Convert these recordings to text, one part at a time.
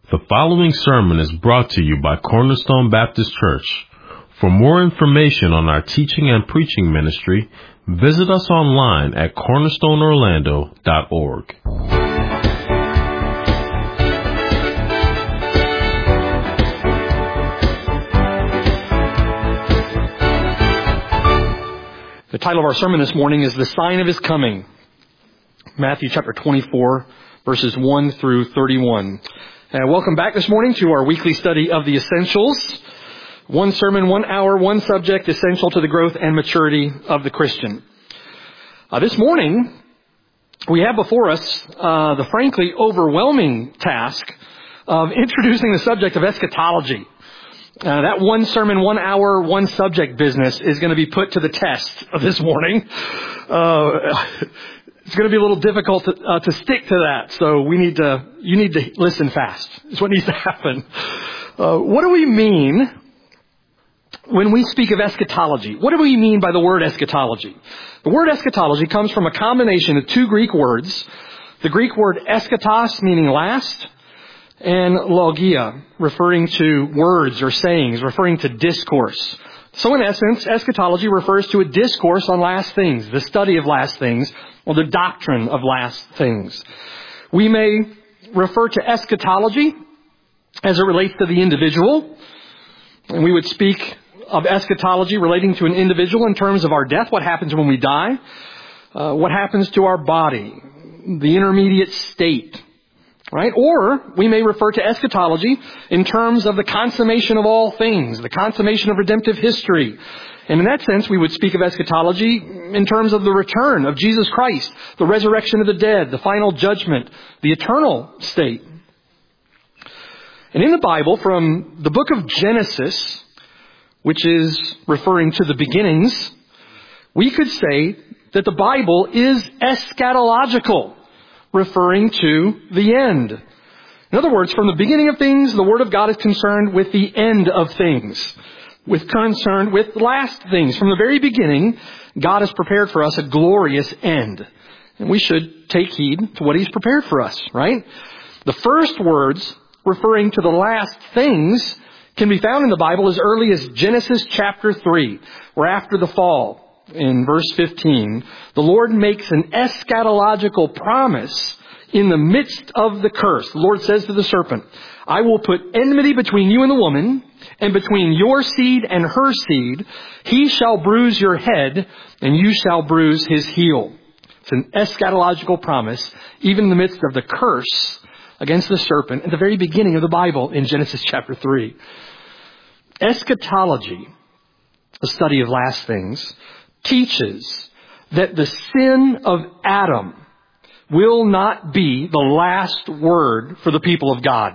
The following sermon is brought to you by Cornerstone Baptist Church. For more information on our teaching and preaching ministry, visit us online at cornerstoneorlando.org. The title of our sermon this morning is The Sign of His Coming. Matthew chapter 24, verses 1 through 31. Welcome back this morning to our weekly study of the essentials. One sermon, 1 hour, one subject essential to the growth and maturity of the Christian. This morning, we have before us the frankly overwhelming task of introducing the subject of eschatology. That one sermon, 1 hour, one subject business is going to be put to the test this morning. It's going to be a little difficult to stick to that, so you need to listen fast. It's what needs to happen. What do we mean when we speak of eschatology? What do we mean by the word eschatology? The word eschatology comes from a combination of two Greek words. The Greek word eschatos, meaning last, and logia, referring to words or sayings, referring to discourse. So in essence, eschatology refers to a discourse on last things, the study of last things, or the doctrine of last things. We may refer to eschatology as it relates to the individual, and we would speak of eschatology relating to an individual in terms of our death, what happens when we die, what happens to our body, the intermediate state. Right? Or we may refer to eschatology in terms of the consummation of all things, the consummation of redemptive history. And in that sense, we would speak of eschatology in terms of the return of Jesus Christ, the resurrection of the dead, the final judgment, the eternal state. And in the Bible, from the book of Genesis, which is referring to the beginnings, we could say that the Bible is eschatological, referring to the end. In other words, from the beginning of things, the Word of God is concerned with the end of things, concerned with last things. From the very beginning, God has prepared for us a glorious end. And we should take heed to what He's prepared for us, right? The first words referring to the last things can be found in the Bible as early as Genesis chapter 3, where after the fall, in verse 15, the Lord makes an eschatological promise in the midst of the curse. The Lord says to the serpent, I will put enmity between you and the woman, and between your seed and her seed. He shall bruise your head, and you shall bruise his heel. It's an eschatological promise, even in the midst of the curse against the serpent at the very beginning of the Bible in Genesis chapter 3. Eschatology, the study of last things, teaches that the sin of Adam will not be the last word for the people of God.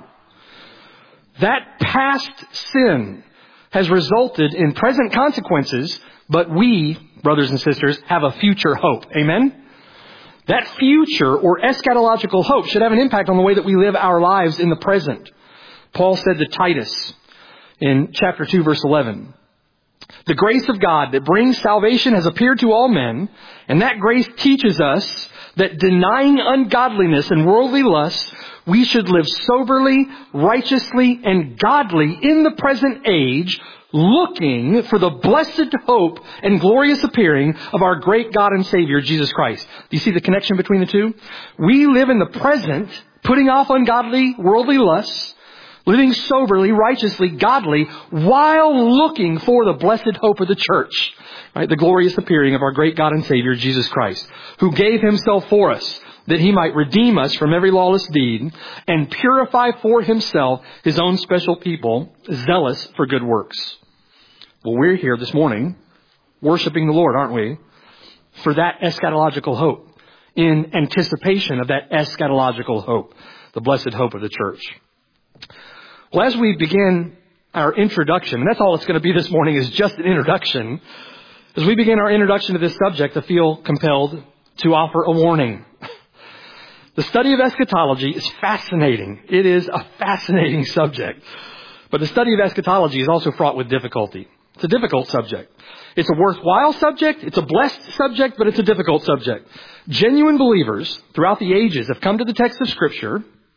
That past sin has resulted in present consequences, but we, brothers and sisters, have a future hope. Amen? That future or eschatological hope should have an impact on the way that we live our lives in the present. Paul said to Titus in chapter 2, verse 11, the grace of God that brings salvation has appeared to all men, and that grace teaches us that denying ungodliness and worldly lusts, we should live soberly, righteously, and godly in the present age, looking for the blessed hope and glorious appearing of our great God and Savior, Jesus Christ. Do you see the connection between the two? We live in the present, putting off ungodly, worldly lusts, living soberly, righteously, godly, while looking for the blessed hope of the church, right? The glorious appearing of our great God and Savior, Jesus Christ, who gave Himself for us, that He might redeem us from every lawless deed and purify for Himself His own special people, zealous for good works. Well, we're here this morning worshiping the Lord, aren't we? For that eschatological hope, in anticipation of that eschatological hope, the blessed hope of the church. Well, as we begin our introduction, and that's all it's going to be this morning, is just an introduction. As we begin our introduction to this subject, I feel compelled to offer a warning. The study of eschatology is fascinating. It is a fascinating subject. But the study of eschatology is also fraught with difficulty. It's a difficult subject. It's a worthwhile subject. It's a blessed subject, but it's a difficult subject. Genuine believers throughout the ages have come to the text of Scripture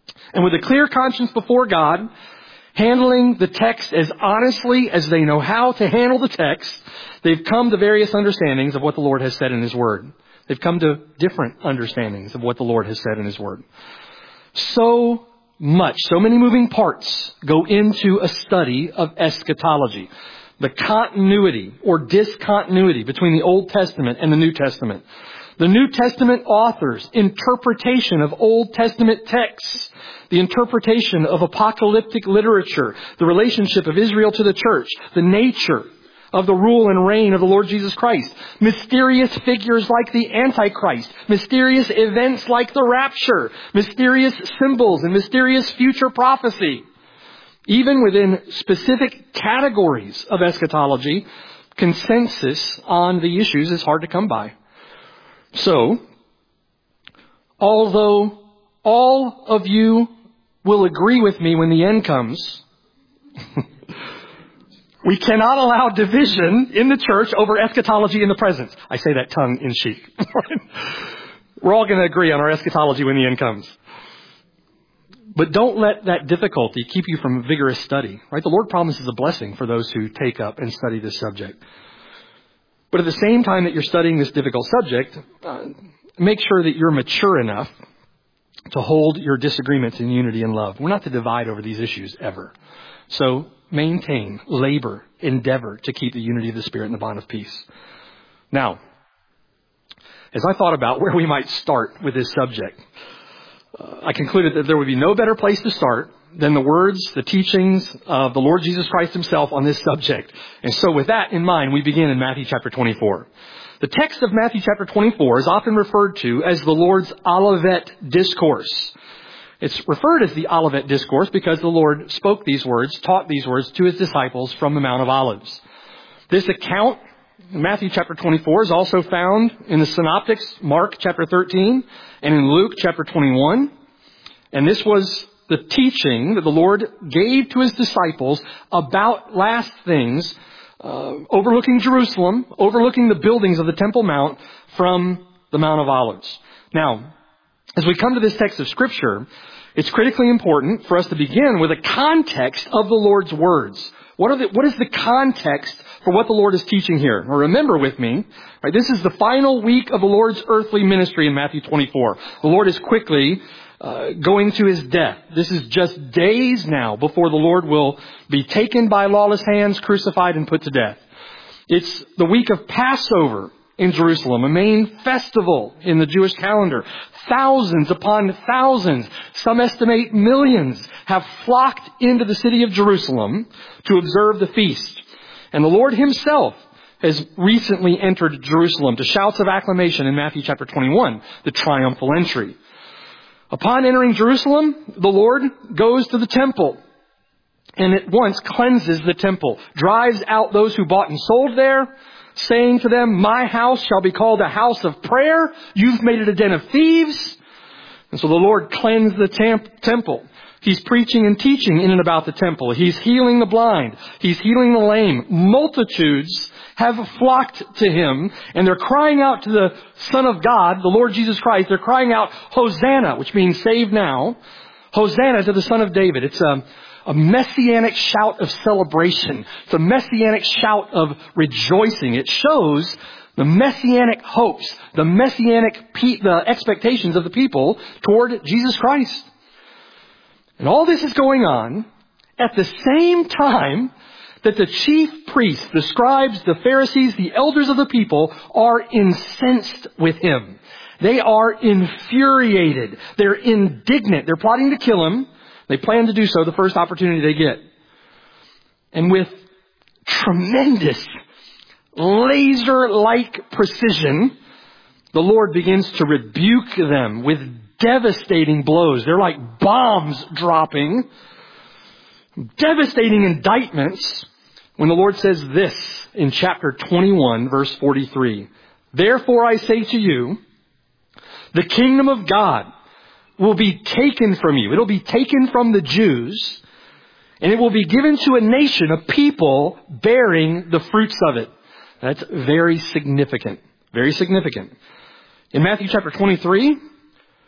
And with a clear conscience before God, handling the text as honestly as they know how to handle the text, they've come to various understandings of what the Lord has said in His Word. They've come to different understandings of what the Lord has said in His Word. So many moving parts go into a study of eschatology. The continuity or discontinuity between the Old Testament and the New Testament. The New Testament authors' interpretation of Old Testament texts. The interpretation of apocalyptic literature. The relationship of Israel to the church. The nature of the rule and reign of the Lord Jesus Christ. Mysterious figures like the Antichrist. Mysterious events like the rapture. Mysterious symbols and mysterious future prophecy. Even within specific categories of eschatology, consensus on the issues is hard to come by. So, although all of you will agree with me when the end comes, we cannot allow division in the church over eschatology in the present. I say that tongue in cheek. We're all going to agree on our eschatology when the end comes. But don't let that difficulty keep you from vigorous study, right? The Lord promises a blessing for those who take up and study this subject. But at the same time that you're studying this difficult subject, make sure that you're mature enough to hold your disagreements in unity and love. We're not to divide over these issues ever. So maintain, labor, endeavor to keep the unity of the Spirit and the bond of peace. Now, as I thought about where we might start with this subject, I concluded that there would be no better place to start than the words, the teachings of the Lord Jesus Christ Himself on this subject. And so with that in mind, we begin in Matthew chapter 24. The text of Matthew chapter 24 is often referred to as the Lord's Olivet Discourse. It's referred as the Olivet Discourse because the Lord spoke these words, taught these words to His disciples from the Mount of Olives. This account, Matthew chapter 24, is also found in the Synoptics, Mark chapter 13, and in Luke chapter 21. And this was the teaching that the Lord gave to His disciples about last things, overlooking Jerusalem, overlooking the buildings of the Temple Mount from the Mount of Olives. Now, as we come to this text of Scripture, it's critically important for us to begin with a context of the Lord's words. What is the context for what the Lord is teaching here? Now remember with me, right, this is the final week of the Lord's earthly ministry in Matthew 24. The Lord is quickly going to His death. This is just days now before the Lord will be taken by lawless hands, crucified, and put to death. It's the week of Passover in Jerusalem, a main festival in the Jewish calendar. Thousands upon thousands, some estimate millions, have flocked into the city of Jerusalem to observe the feast. And the Lord Himself has recently entered Jerusalem to shouts of acclamation in Matthew chapter 21, the triumphal entry. Upon entering Jerusalem, the Lord goes to the temple and at once cleanses the temple, drives out those who bought and sold there, saying to them, "My house shall be called a house of prayer. You've made it a den of thieves." And so the Lord cleansed the temple. He's preaching and teaching in and about the temple. He's healing the blind. He's healing the lame. Multitudes have flocked to Him, and they're crying out to the Son of God, the Lord Jesus Christ. They're crying out, "Hosanna," which means save now. Hosanna to the Son of David. It's a messianic shout of celebration. It's a messianic shout of rejoicing. It shows the messianic hopes, the expectations of the people toward Jesus Christ. And all this is going on at the same time that the chief priests, the scribes, the Pharisees, the elders of the people are incensed with Him. They are infuriated. They're indignant. They're plotting to kill Him. They plan to do so the first opportunity they get. And with tremendous, laser-like precision, the Lord begins to rebuke them with devastating blows. They're like bombs dropping. Devastating indictments when the Lord says this in chapter 21, verse 43. "Therefore I say to you, the kingdom of God will be taken from you." It'll be taken from the Jews, and it will be given to a nation, a people bearing the fruits of it. That's very significant. Very significant. In Matthew chapter 23,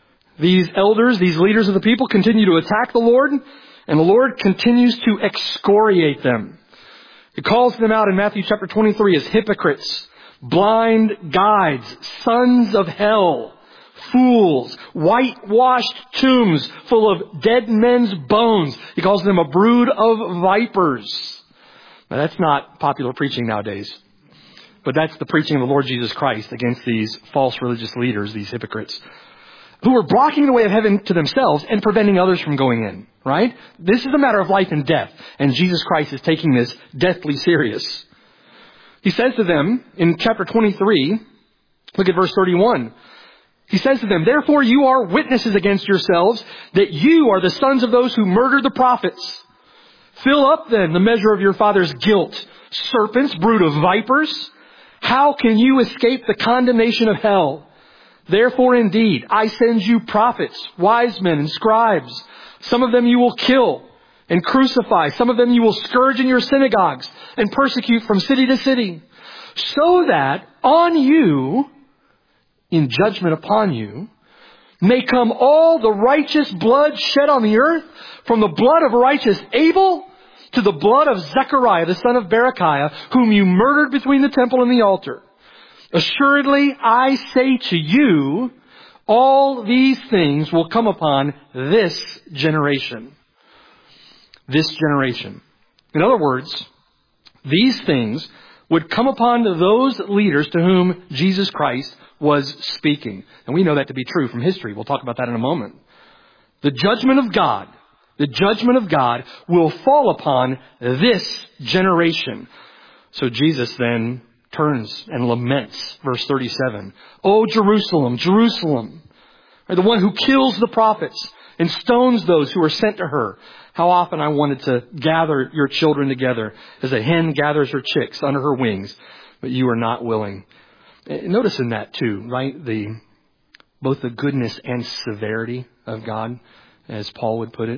These elders, these leaders of the people continue to attack the Lord, and the Lord continues to excoriate them. He calls them out in Matthew chapter 23 as hypocrites, blind guides, sons of hell, fools, whitewashed tombs full of dead men's bones. He calls them a brood of vipers. Now that's not popular preaching nowadays, but that's the preaching of the Lord Jesus Christ against these false religious leaders, these hypocrites, who are blocking the way of heaven to themselves and preventing others from going in, right? This is a matter of life and death, and Jesus Christ is taking this deathly serious. He says to them in chapter 23, look at verse 31. He says to them, "Therefore you are witnesses against yourselves that you are the sons of those who murdered the prophets. Fill up then the measure of your father's guilt. Serpents, brood of vipers, how can you escape the condemnation of hell? Therefore indeed, I send you prophets, wise men, and scribes. Some of them you will kill and crucify. Some of them you will scourge in your synagogues and persecute from city to city, so that on you, in judgment upon you, may come all the righteous blood shed on the earth, from the blood of righteous Abel to the blood of Zechariah, the son of Berechiah, whom you murdered between the temple and the altar. Assuredly, I say to you, all these things will come upon this generation." This generation. In other words, these things would come upon those leaders to whom Jesus Christ was speaking. And we know that to be true from history. We'll talk about that in a moment. The judgment of God will fall upon this generation. So Jesus then turns and laments, verse 37. "O Jerusalem, Jerusalem, the one who kills the prophets and stones those who are sent to her. How often I wanted to gather your children together as a hen gathers her chicks under her wings, but you are not willing." Notice in that too, right? Both the goodness and severity of God, as Paul would put it.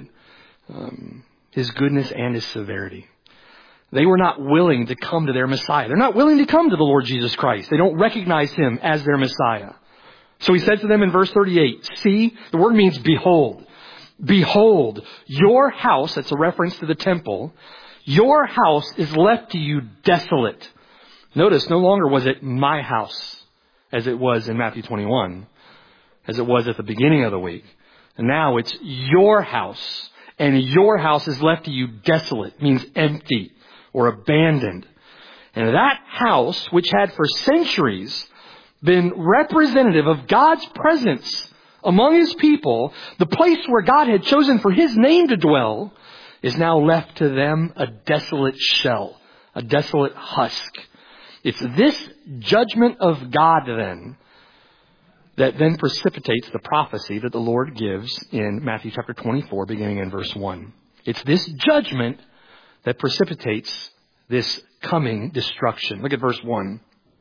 His goodness and his severity. They were not willing to come to their Messiah. They're not willing to come to the Lord Jesus Christ. They don't recognize him as their Messiah. So he said to them in verse 38, "See," the word means behold. "Behold, your house," that's a reference to the temple, "your house is left to you desolate." Notice, no longer was it my house, as it was in Matthew 21, as it was at the beginning of the week. And now it's your house, and your house is left to you desolate, means empty or abandoned. And that house, which had for centuries been representative of God's presence among his people, the place where God had chosen for his name to dwell, is now left to them a desolate shell, a desolate husk. It's this judgment of God then that then precipitates the prophecy that the Lord gives in Matthew chapter 24, beginning in verse 1. It's this judgment that precipitates this coming destruction. Look at verse 1.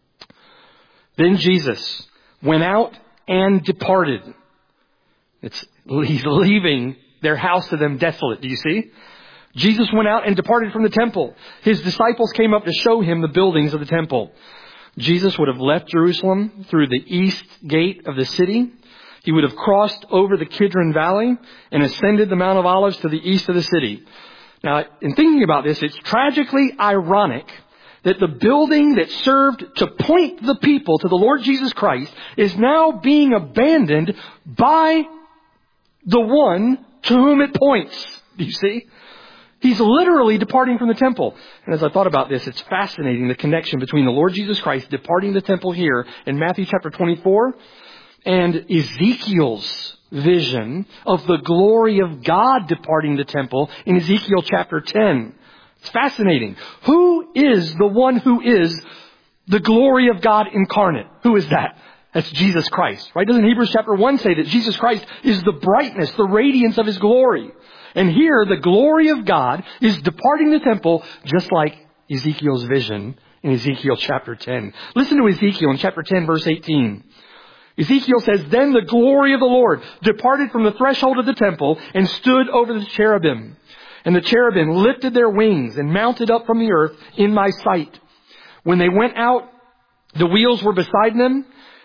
"Then Jesus went out and departed." He's leaving their house to them desolate. Do you see? Jesus went out and departed from the temple. His disciples came up to show him the buildings of the temple. Jesus would have left Jerusalem through the east gate of the city. He would have crossed over the Kidron Valley and ascended the Mount of Olives to the east of the city. Now, in thinking about this, it's tragically ironic that the building that served to point the people to the Lord Jesus Christ is now being abandoned by the one to whom it points. Do you see? He's literally departing from the temple. And as I thought about this, it's fascinating, the connection between the Lord Jesus Christ departing the temple here in Matthew chapter 24 and Ezekiel's vision of the glory of God departing the temple in Ezekiel chapter 10. It's fascinating. Who is the one who is the glory of God incarnate? Who is that? That's Jesus Christ, right? Doesn't Hebrews chapter 1 say that Jesus Christ is the brightness, the radiance of his glory? And here, the glory of God is departing the temple, just like Ezekiel's vision in Ezekiel chapter 10. Listen to Ezekiel in chapter 10, verse 18. Ezekiel says, "Then the glory of the Lord departed from the threshold of the temple and stood over the cherubim. And the cherubim lifted their wings and mounted up from the earth in my sight. When they went out, the wheels were beside them.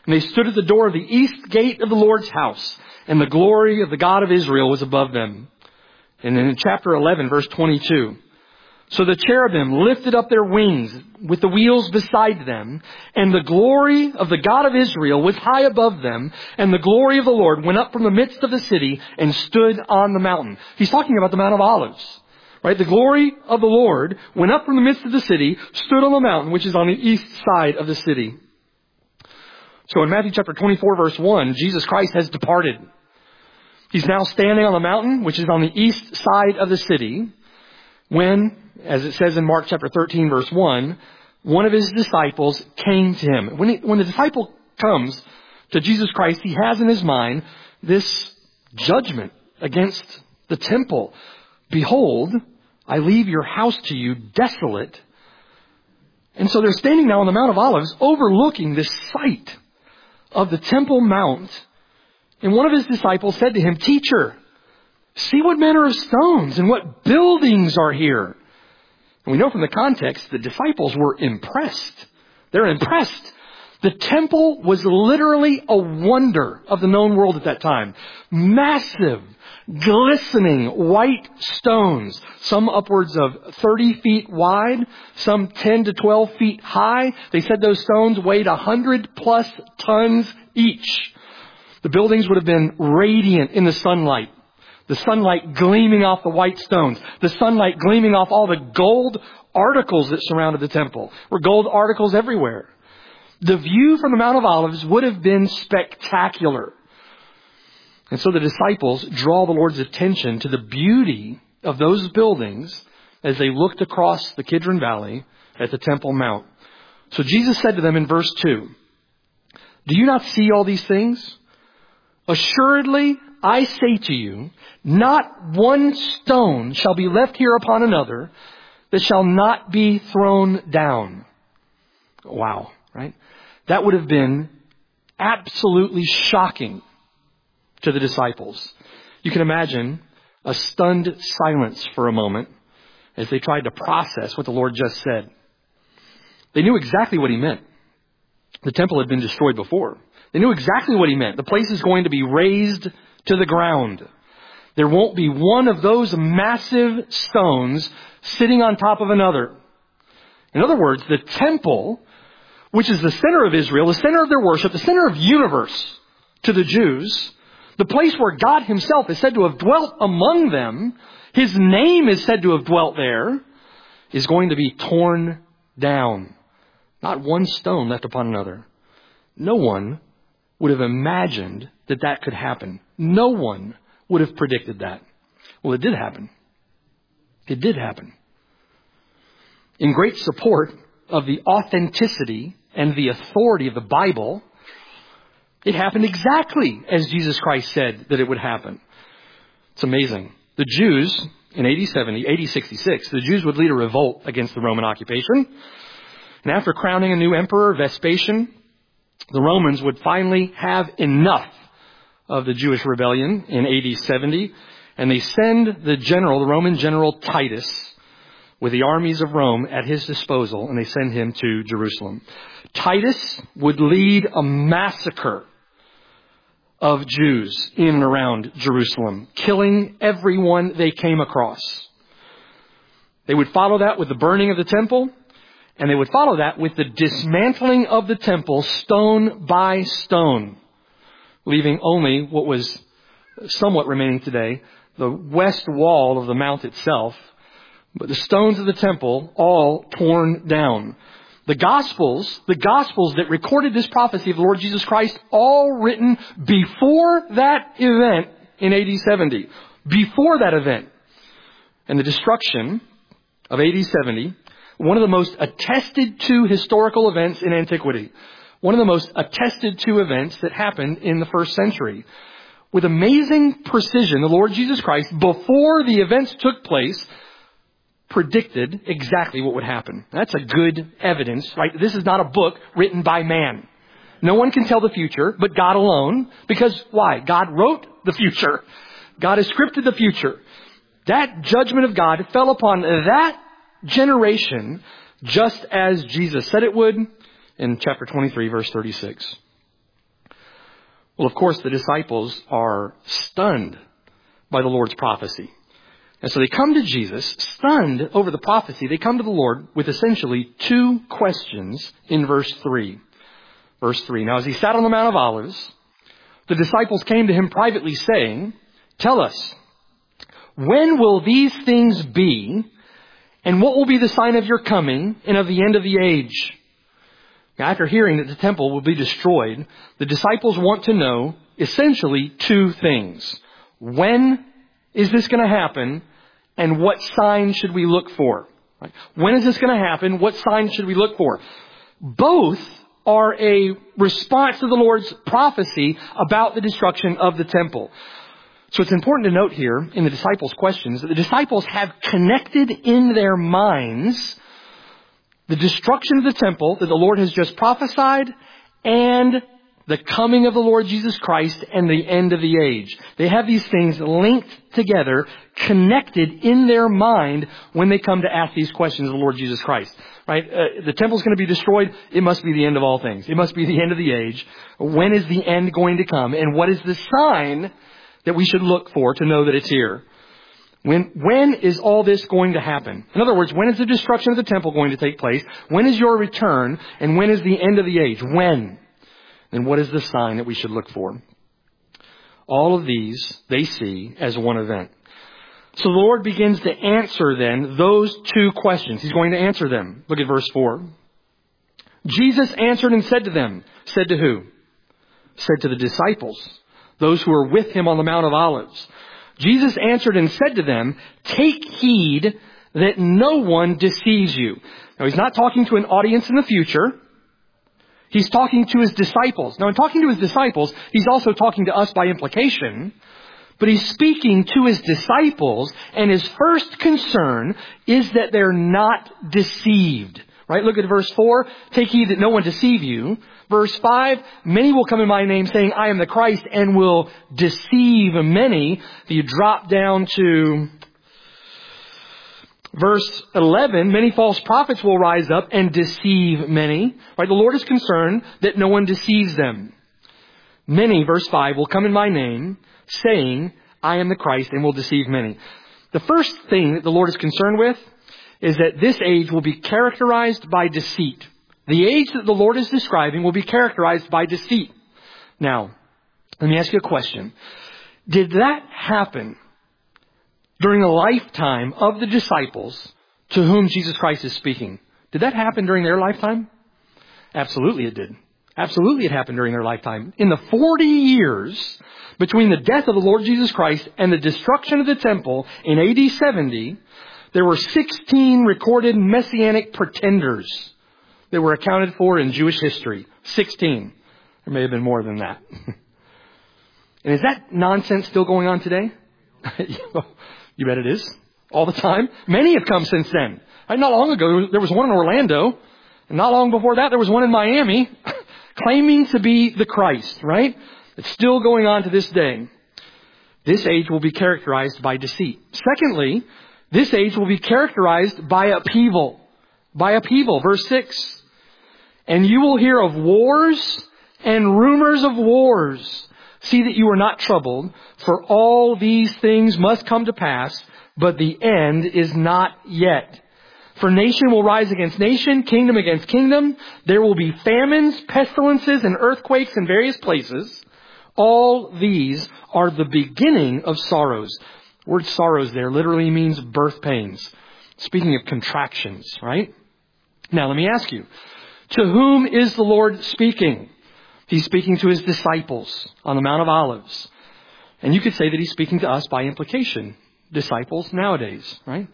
And they stood at the door of the east gate of the Lord's house, and the glory of the God of Israel was above them. And then in chapter 11, verse 22, so the cherubim lifted up their wings with the wheels beside them, and the glory of the God of Israel was high above them, and the glory of the Lord went up from the midst of the city and stood on the mountain. He's talking about the Mount of Olives, right? The glory of the Lord went up from the midst of the city, stood on the mountain, which is on the east side of the city. So in Matthew chapter 24, verse 1, Jesus Christ has departed. He's now standing on the mountain, which is on the east side of the city, when, as it says in Mark chapter 13, verse 1, one of his disciples came to him. When the disciple comes to Jesus Christ, he has in his mind this judgment against the temple. Behold, I leave your house to you desolate. And so they're standing now on the Mount of Olives, overlooking this site of the Temple Mount. And one of his disciples said to him, Teacher, see what manner of stones and what buildings are here. And we know from the context, the disciples were impressed. They're impressed. The temple was literally a wonder of the known world at that time. Massive, glistening white stones, some upwards of 30 feet wide, some 10 to 12 feet high. They said those stones weighed 100 plus tons each. The buildings would have been radiant in the sunlight. The sunlight gleaming off the white stones. The sunlight gleaming off all the gold articles that surrounded the temple. There were gold articles everywhere. The view from the Mount of Olives would have been spectacular. And so the disciples draw the Lord's attention to the beauty of those buildings as they looked across the Kidron Valley at the Temple Mount. So Jesus said to them in verse 2, Do you not see all these things? Assuredly, I say to you, not one stone shall be left here upon another that shall not be thrown down. Wow, right? That would have been absolutely shocking to the disciples. You can imagine a stunned silence for a moment as they tried to process what the Lord just said. They knew exactly what he meant. The temple had been destroyed before. They knew exactly what he meant. The place is going to be razed to the ground. There won't be one of those massive stones sitting on top of another. In other words, the temple, which is the center of Israel, the center of their worship, the center of universe to the Jews, the place where God himself is said to have dwelt among them, his name is said to have dwelt there, is going to be torn down. Not one stone left upon another. No one would have imagined that that could happen. No one would have predicted that. Well, it did happen. It did happen. In great support of the authenticity and the authority of the Bible, it happened exactly as Jesus Christ said that it would happen. It's amazing. The Jews in AD 66, the Jews would lead a revolt against the Roman occupation. And after crowning a new emperor, Vespasian, the Romans would finally have enough of the Jewish rebellion in AD 70. And they send the Roman general Titus, with the armies of Rome at his disposal, and they send him to Jerusalem. Titus would lead a massacre of Jews in and around Jerusalem, killing everyone they came across. They would follow that with the burning of the temple, and they would follow that with the dismantling of the temple stone by stone, leaving only what was somewhat remaining today, the west wall of the mount itself, but the stones of the temple all torn down. The Gospels that recorded this prophecy of the Lord Jesus Christ, all written before that event in AD 70. Before that event. And the destruction of AD 70, one of the most attested to historical events in antiquity. One of the most attested to events that happened in the first century. With amazing precision, the Lord Jesus Christ, before the events took place, predicted exactly what would happen. That's a good evidence, right? This is not a book written by man. No one can tell the future but God alone. Because why? God wrote the future. God has scripted the future. That judgment of God fell upon that generation just as Jesus said it would in chapter 23, verse 36. Well, of course, the disciples are stunned by the Lord's prophecy. And so they come to Jesus, stunned over the prophecy. They come to the Lord with essentially two questions in verse 3. Verse 3, now as he sat on the Mount of Olives, the disciples came to him privately saying, tell us, when will these things be, and what will be the sign of your coming and of the end of the age? Now, after hearing that the temple will be destroyed, the disciples want to know essentially two things. When is this going to happen, and what sign should we look for? Right? When is this going to happen? What sign should we look for? Both are a response to the Lord's prophecy about the destruction of the temple. So it's important to note here in the disciples' questions that the disciples have connected in their minds the destruction of the temple that the Lord has just prophesied and the coming of the Lord Jesus Christ and the end of the age. They have these things linked together, connected in their mind when they come to ask these questions of the Lord Jesus Christ. Right? The temple's going to be destroyed. It must be the end of all things. It must be the end of the age. When is the end going to come? And what is the sign that we should look for to know that it's here? When is all this going to happen? In other words, when is the destruction of the temple going to take place? When is your return? And when is the end of the age? When? And what is the sign that we should look for? All of these they see as one event. So the Lord begins to answer then those two questions. He's going to answer them. Look at verse 4. Jesus answered and said to them, said to who? Said to the disciples, those who were with him on the Mount of Olives. Jesus answered and said to them, take heed that no one deceives you. Now he's not talking to an audience in the future. He's talking to his disciples. Now in talking to his disciples, he's also talking to us by implication. But he's speaking to his disciples, and his first concern is that they're not deceived. Right? Look at verse 4. Take heed that no one deceive you. Verse 5. Many will come in my name saying, I am the Christ, and will deceive many. You drop down to verse 11. Many false prophets will rise up and deceive many. Right? The Lord is concerned that no one deceives them. Many, verse 5, will come in my name saying, I am the Christ, and will deceive many. The first thing that the Lord is concerned with is that this age will be characterized by deceit. The age that the Lord is describing will be characterized by deceit. Now, let me ask you a question. Did that happen during the lifetime of the disciples to whom Jesus Christ is speaking? Did that happen during their lifetime? Absolutely it did. Absolutely it happened during their lifetime. In the 40 years between the death of the Lord Jesus Christ and the destruction of the temple in AD 70, there were 16 recorded messianic pretenders that were accounted for in Jewish history. 16. There may have been more than that. And is that nonsense still going on today? You bet it is. All the time. Many have come since then. Not long ago, there was one in Orlando. And not long before that, there was one in Miami claiming to be the Christ, right? It's still going on to this day. This age will be characterized by deceit. Secondly, this age will be characterized by upheaval. By upheaval. Verse 6. And you will hear of wars and rumors of wars. See that you are not troubled, for all these things must come to pass, but the end is not yet. For nation will rise against nation, kingdom against kingdom. There will be famines, pestilences, and earthquakes in various places. All these are the beginning of sorrows. The word sorrows there literally means birth pains. Speaking of contractions, right? Now let me ask you, to whom is the Lord speaking? He's speaking to his disciples on the Mount of Olives. And you could say that he's speaking to us by implication. Disciples nowadays, right?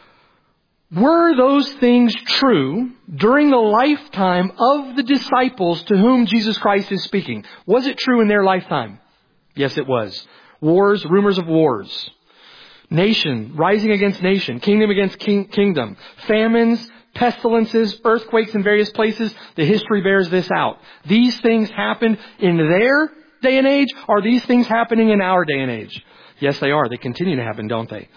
Were those things true during the lifetime of the disciples to whom Jesus Christ is speaking? Was it true in their lifetime? Yes, it was. Wars, rumors of wars. Nation rising against nation. Kingdom against kingdom. Famines, pestilences, earthquakes in various places. The history bears this out. These things happened in their day and age. Are these things happening in our day and age? Yes, they are. They continue to happen, don't they?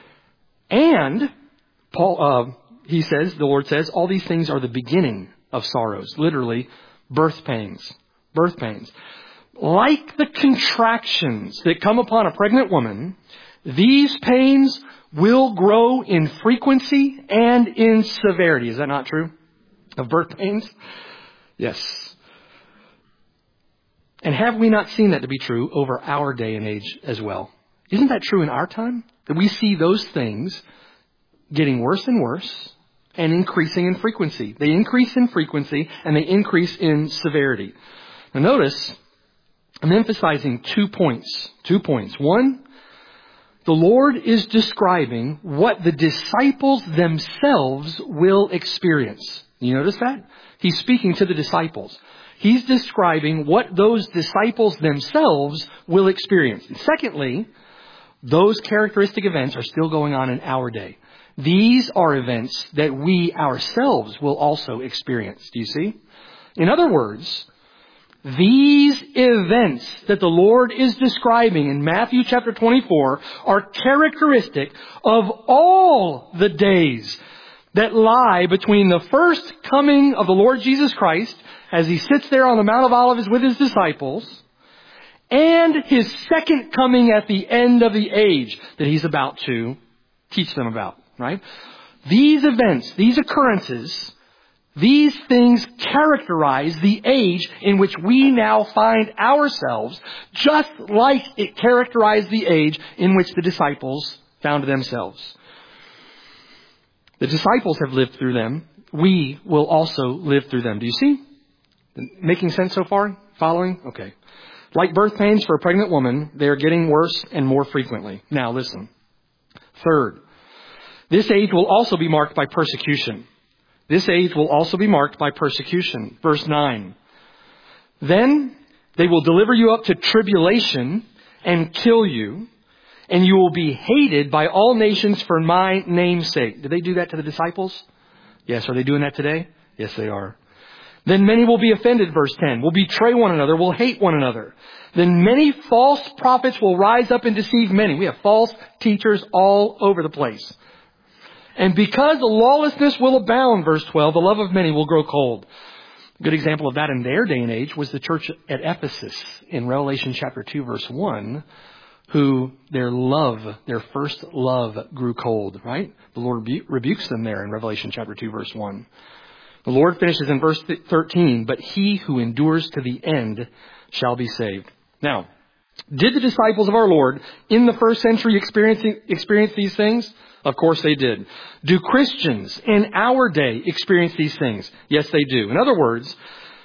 And Paul, the Lord says, all these things are the beginning of sorrows. Literally, birth pains. Birth pains. Like the contractions that come upon a pregnant woman, these pains will grow in frequency and in severity. Is that not true? Of birth pains? Yes. And have we not seen that to be true over our day and age as well? Isn't that true in our time? That we see those things getting worse and worse and increasing in frequency. They increase in frequency and they increase in severity. Now notice, I'm emphasizing 2 points. 2 points. One, the Lord is describing what the disciples themselves will experience. You notice that? He's speaking to the disciples. He's describing what those disciples themselves will experience. And secondly, those characteristic events are still going on in our day. These are events that we ourselves will also experience. Do you see? In other words, these events that the Lord is describing in Matthew chapter 24 are characteristic of all the days that lie between the first coming of the Lord Jesus Christ as He sits there on the Mount of Olives with His disciples and His second coming at the end of the age that He's about to teach them about, right? These events, these occurrences, these things characterize the age in which we now find ourselves, just like it characterized the age in which the disciples found themselves. The disciples have lived through them. We will also live through them. Do you see? Making sense so far? Following? Okay. Like birth pains for a pregnant woman, they are getting worse and more frequently. Now listen. Third, this age will also be marked by persecution. This age will also be marked by persecution. Verse 9. Then they will deliver you up to tribulation and kill you, and you will be hated by all nations for my name's sake. Did they do that to the disciples? Yes. Are they doing that today? Yes, they are. Then many will be offended, verse 10, will betray one another, will hate one another. Then many false prophets will rise up and deceive many. We have false teachers all over the place. And because the lawlessness will abound, verse 12, the love of many will grow cold. A good example of that in their day and age was the church at Ephesus in Revelation chapter 2, verse 1, who their first love grew cold, right? The Lord rebukes them there in Revelation chapter 2, verse 1. The Lord finishes in verse 13, but he who endures to the end shall be saved. Now, did the disciples of our Lord in the first century experience these things? Of course they did. Do Christians in our day experience these things? Yes, they do. In other words,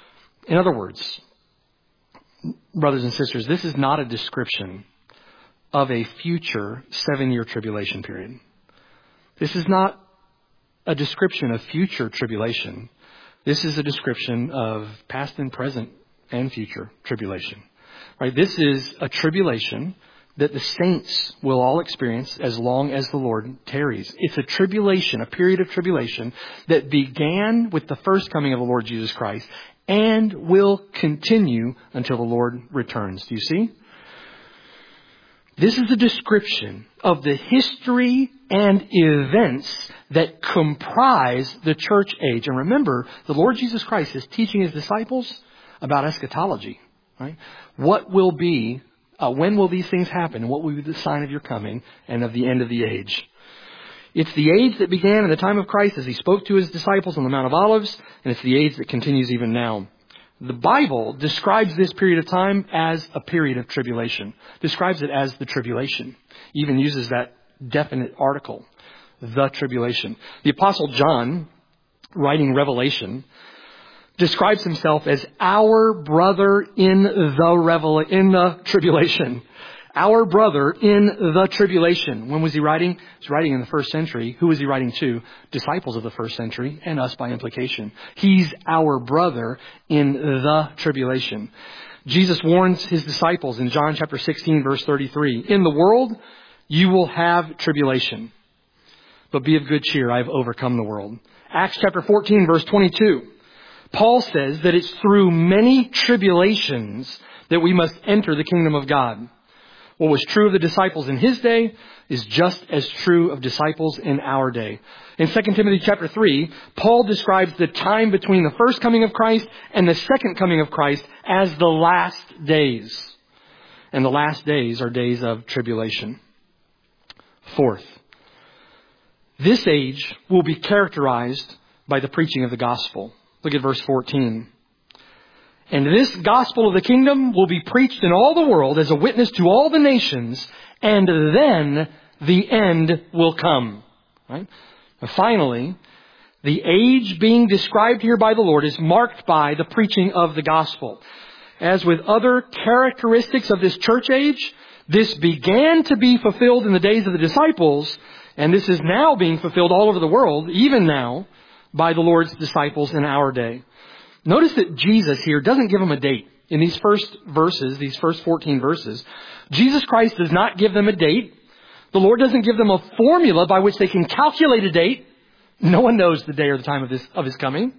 brothers and sisters, this is not a description of a future 7-year tribulation period. This is not a description of future tribulation. This is a description of past and present and future tribulation. Right? This is a tribulation that the saints will all experience as long as the Lord tarries. It's a tribulation, a period of tribulation that began with the first coming of the Lord Jesus Christ and will continue until the Lord returns. Do you see? This is a description of the history and events that comprise the church age. And remember, the Lord Jesus Christ is teaching His disciples about eschatology. Right? What will be, when will these things happen? And what will be the sign of your coming and of the end of the age? It's the age that began in the time of Christ as He spoke to His disciples on the Mount of Olives. And it's the age that continues even now. The Bible describes this period of time as a period of tribulation. Describes it as the tribulation. Even uses that definite article, the tribulation. The Apostle John, writing Revelation, describes himself as our brother in the tribulation. Our brother in the tribulation. When was he writing? He was writing in the first century. Who was he writing to? Disciples of the first century and us by implication. He's our brother in the tribulation. Jesus warns His disciples in John chapter 16 verse 33. In the world you will have tribulation, but be of good cheer. I have overcome the world. Acts chapter 14 verse 22. Paul says that it's through many tribulations that we must enter the kingdom of God. What was true of the disciples in his day is just as true of disciples in our day. In 2 Timothy chapter 3, Paul describes the time between the first coming of Christ and the second coming of Christ as the last days. And the last days are days of tribulation. Fourth, this age will be characterized by the preaching of the gospel. Look at verse 14. And this gospel of the kingdom will be preached in all the world as a witness to all the nations, and then the end will come. Right? And finally, the age being described here by the Lord is marked by the preaching of the gospel. As with other characteristics of this church age, this began to be fulfilled in the days of the disciples, and this is now being fulfilled all over the world, even now, by the Lord's disciples in our day. Notice that Jesus here doesn't give them a date. In these first verses, these first 14 verses, Jesus Christ does not give them a date. The Lord doesn't give them a formula by which they can calculate a date. No one knows the day or the time of His coming.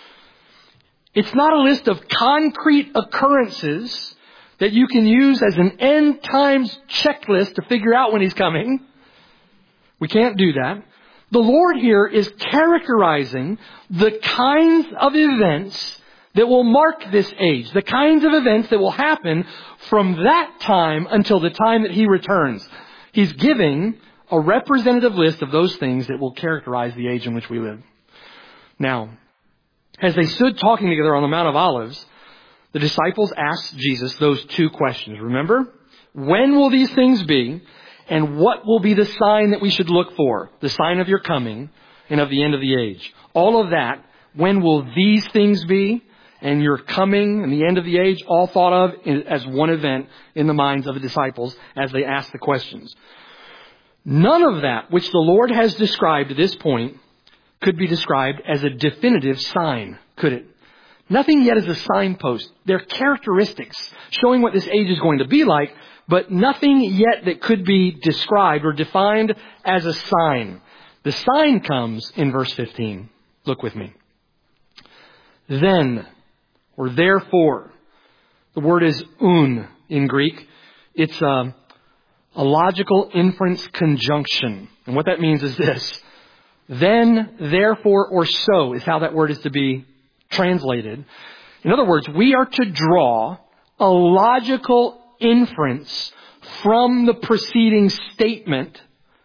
It's not a list of concrete occurrences that you can use as an end times checklist to figure out when He's coming. We can't do that. The Lord here is characterizing the kinds of events that will mark this age, the kinds of events that will happen from that time until the time that He returns. He's giving a representative list of those things that will characterize the age in which we live. Now, as they stood talking together on the Mount of Olives, the disciples asked Jesus those two questions. Remember? When will these things be? And what will be the sign that we should look for? The sign of your coming and of the end of the age. All of that, when will these things be? And your coming and the end of the age, all thought of as one event in the minds of the disciples as they asked the questions. None of that which the Lord has described at this point could be described as a definitive sign, could it? Nothing yet is a signpost. They're characteristics showing what this age is going to be like, but nothing yet that could be described or defined as a sign. The sign comes in verse 15. Look with me. Then, or therefore, the word is un in Greek. It's a logical inference conjunction. And what that means is this. Then, therefore, or so is how that word is to be translated. In other words, we are to draw a logical inference from the preceding statement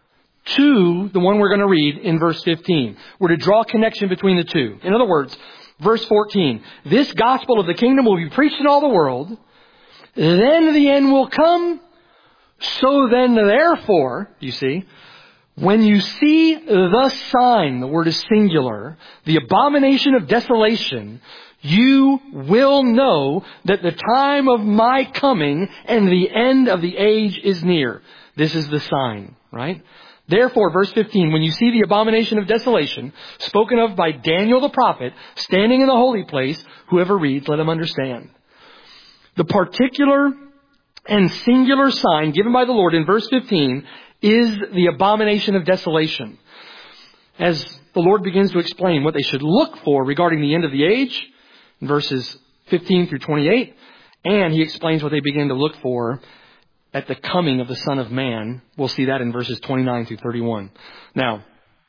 to the one we're going to read in verse 15. We're to draw a connection between the two. In other words, verse 14, this gospel of the kingdom will be preached in all the world. Then the end will come. So then, therefore, you see, when you see the sign, the word is singular, the abomination of desolation, you will know that the time of my coming and the end of the age is near. This is the sign, right? Therefore, verse 15, when you see the abomination of desolation, spoken of by Daniel the prophet, standing in the holy place, whoever reads, let him understand. The particular and singular sign given by the Lord in verse 15 is the abomination of desolation. As the Lord begins to explain what they should look for regarding the end of the age, in verses 15 through 28, and He explains what they begin to look for at the coming of the Son of Man. We'll see that in verses 29 through 31. Now,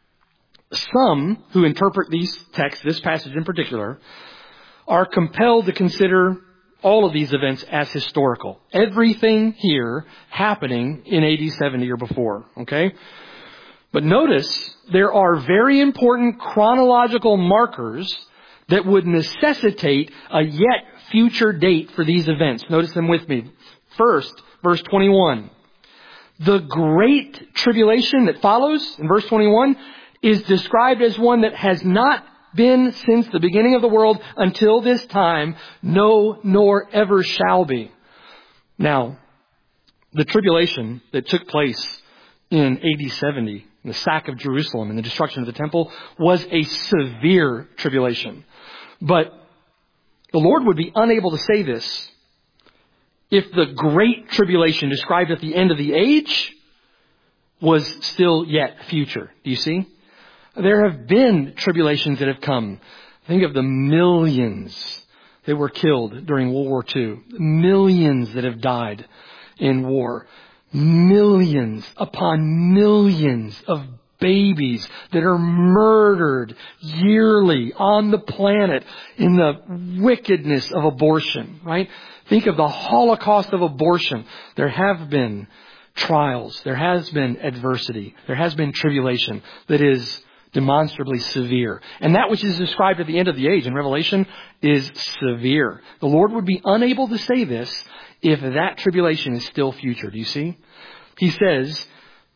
some who interpret these texts, this passage in particular, are compelled to consider all of these events as historical. Everything here happening in AD 70 or before. Okay? But notice there are very important chronological markers that would necessitate a yet future date for these events. Notice them with me. First, verse 21. The great tribulation that follows in verse 21 is described as one that has not been since the beginning of the world until this time, no, nor ever shall be. Now, the tribulation that took place in AD 70, the sack of Jerusalem and the destruction of the temple, was a severe tribulation. But the Lord would be unable to say this if the great tribulation described at the end of the age was still yet future. Do you see? There have been tribulations that have come. Think of the millions that were killed during World War II. Millions that have died in war. millions upon millions of babies that are murdered yearly on the planet in the wickedness of abortion, right? Think of the Holocaust of abortion. There have been trials. There has been adversity. There has been tribulation that is demonstrably severe. And that which is described at the end of the age in Revelation is severe. The Lord would be unable to say this if that tribulation is still future. Do you see? He says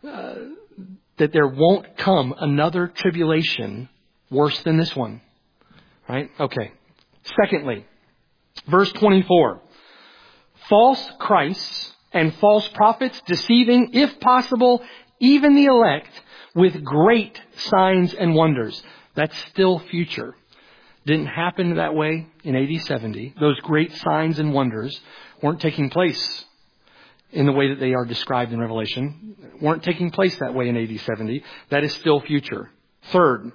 that there won't come another tribulation worse than this one. Right? Okay. Secondly, verse 24. False Christs and false prophets deceiving, if possible, even the elect with great signs and wonders. That's still future. Didn't happen that way in AD 70. Those great signs and wonders weren't taking place in the way that they are described in Revelation. Weren't taking place that way in AD 70. That is still future. Third,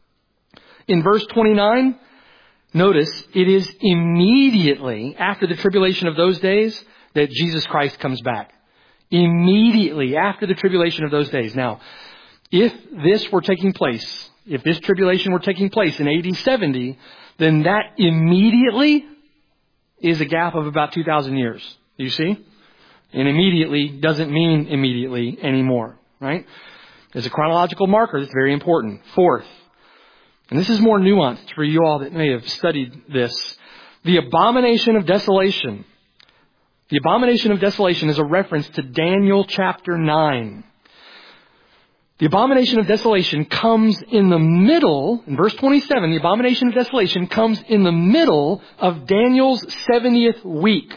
in verse 29, notice it is immediately after the tribulation of those days that Jesus Christ comes back. Immediately after the tribulation of those days. Now, if this were taking place, if this tribulation were taking place in AD 70, then that immediately is a gap of about 2,000 years. Do you see? And immediately doesn't mean immediately anymore, right? As a chronological marker, that's very important. Fourth, and this is more nuanced for you all that may have studied this, the abomination of desolation. The abomination of desolation is a reference to Daniel chapter 9. The abomination of desolation comes in the middle, in verse 27, the abomination of desolation comes in the middle of Daniel's 70th week.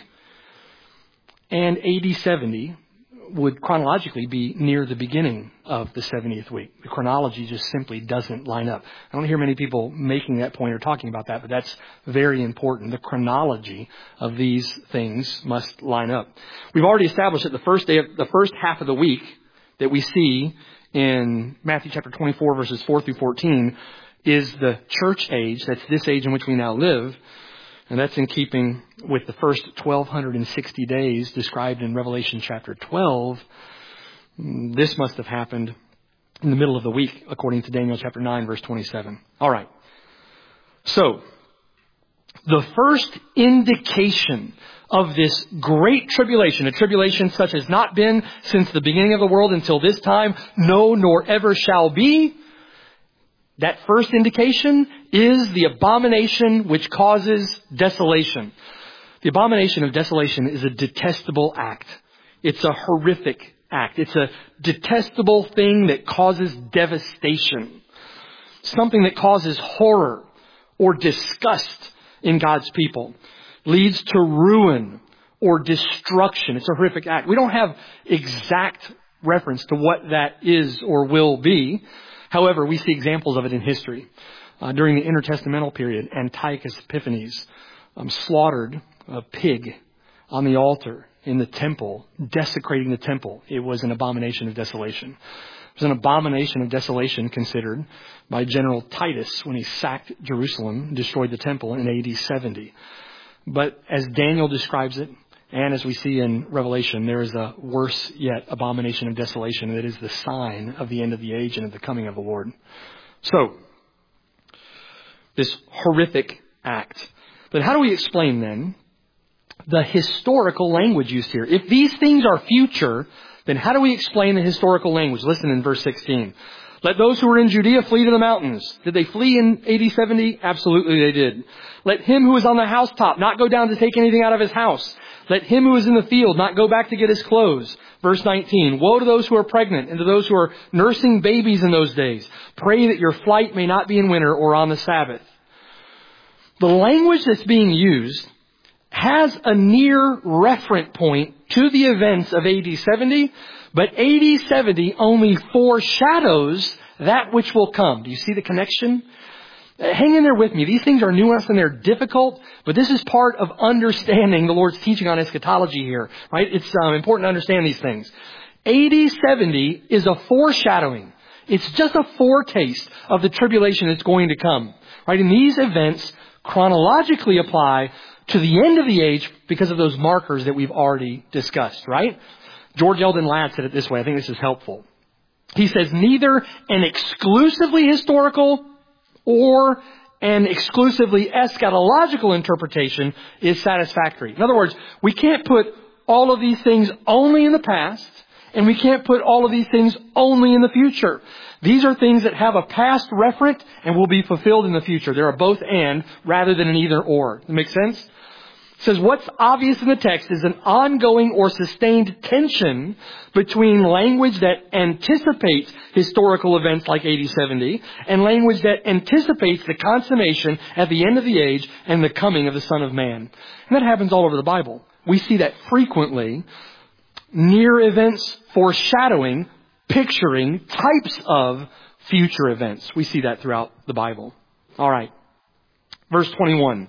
And AD 70 would chronologically be near the beginning of the 70th week. The chronology just simply doesn't line up. I don't hear many people making that point or talking about that, but that's very important. The chronology of these things must line up. We've already established that the first half of the week that we see in Matthew chapter 24 verses 4 through 14 is the church age. That's this age in which we now live. And that's in keeping with the first 1,260 days described in Revelation chapter 12. This must have happened in the middle of the week, according to Daniel chapter 9, verse 27. All right. So, the first indication of this great tribulation, a tribulation such has not been since the beginning of the world until this time, no, nor ever shall be. That first indication is the abomination which causes desolation. The abomination of desolation is a detestable act. It's a horrific act. It's a detestable thing that causes devastation. Something that causes horror or disgust in God's people. Leads to ruin or destruction. It's a horrific act. We don't have exact reference to what that is or will be. However, we see examples of it in history. During the intertestamental period, Antiochus Epiphanes slaughtered a pig on the altar in the temple, desecrating the temple. It was an abomination of desolation. It was an abomination of desolation considered by General Titus when he sacked Jerusalem and destroyed the temple in AD 70. But as Daniel describes it, and as we see in Revelation, there is a worse yet abomination of desolation that is the sign of the end of the age and of the coming of the Lord. So, this horrific act. But how do we explain then the historical language used here? If these things are future, then how do we explain the historical language? Listen in verse 16. Let those who are in Judea flee to the mountains. Did they flee in AD 70? Absolutely they did. Let him who is on the housetop not go down to take anything out of his house. Let him who is in the field not go back to get his clothes. Verse 19. Woe to those who are pregnant and to those who are nursing babies in those days. Pray that your flight may not be in winter or on the Sabbath. The language that's being used has a near referent point to the events of AD 70, but AD 70 only foreshadows that which will come. Do you see the connection? Hang in there with me. These things are nuanced and they're difficult, but this is part of understanding the Lord's teaching on eschatology here, right? It's important to understand these things. AD 70 is a foreshadowing. It's just a foretaste of the tribulation that's going to come, right? And these events chronologically apply to the end of the age because of those markers that we've already discussed, right? George Eldon Ladd said it this way. I think this is helpful. He says, neither an exclusively historical or an exclusively eschatological interpretation is satisfactory. In other words, we can't put all of these things only in the past, and we can't put all of these things only in the future. These are things that have a past referent and will be fulfilled in the future. They're a both and rather than an either or. Does that make sense? It says what's obvious in the text is an ongoing or sustained tension between language that anticipates historical events like AD 70 and language that anticipates the consummation at the end of the age and the coming of the Son of Man. And that happens all over the Bible. We see that frequently. Near events foreshadowing, picturing types of future events. We see that throughout the Bible. All right. Verse 21.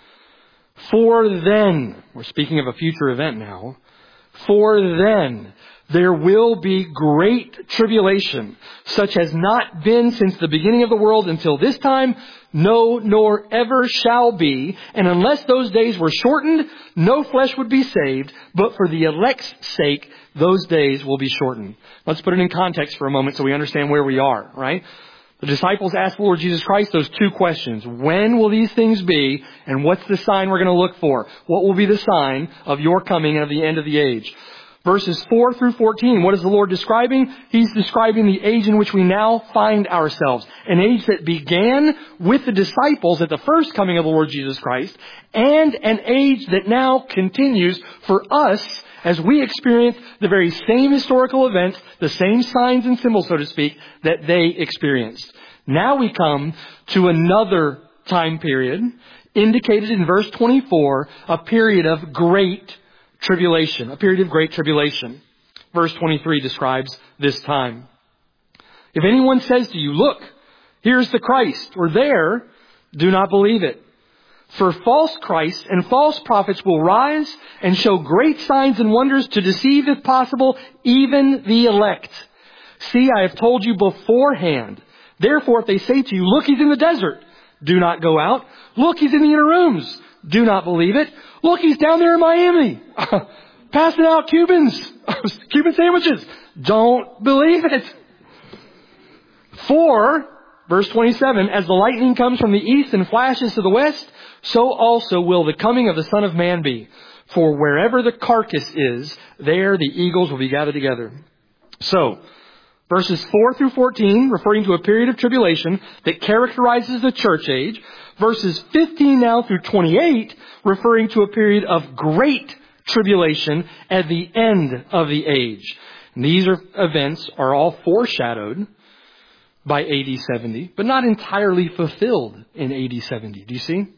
For then, we're speaking of a future event now. For then, there will be great tribulation, such has not been since the beginning of the world until this time, no, nor ever shall be. And unless those days were shortened, no flesh would be saved. But for the elect's sake, those days will be shortened. Let's put it in context for a moment so we understand where we are, right? The disciples asked the Lord Jesus Christ those two questions. When will these things be? And what's the sign we're going to look for? What will be the sign of your coming and of the end of the age? Verses 4 through 14, what is the Lord describing? He's describing the age in which we now find ourselves. An age that began with the disciples at the first coming of the Lord Jesus Christ, and an age that now continues for us as we experience the very same historical events, the same signs and symbols, so to speak, that they experienced. Now we come to another time period, indicated in verse 24, a period of great tribulation, a period of great tribulation. Verse 23 describes this time. If anyone says to you, look, here's the Christ, or there, do not believe it. For false Christs and false prophets will rise and show great signs and wonders to deceive, if possible, even the elect. See, I have told you beforehand. Therefore, if they say to you, look, he's in the desert, do not go out. Look, he's in the inner rooms. Do not believe it. Look, he's down there in Miami, passing out Cuban sandwiches. Don't believe it. For, verse 27, as the lightning comes from the east and flashes to the west, so also will the coming of the Son of Man be. For wherever the carcass is, there the eagles will be gathered together. So, verses 4 through 14, referring to a period of tribulation that characterizes the church age. Verses 15 now through 28, referring to a period of great tribulation at the end of the age. And these events are all foreshadowed by AD 70, but not entirely fulfilled in AD 70. Do you see?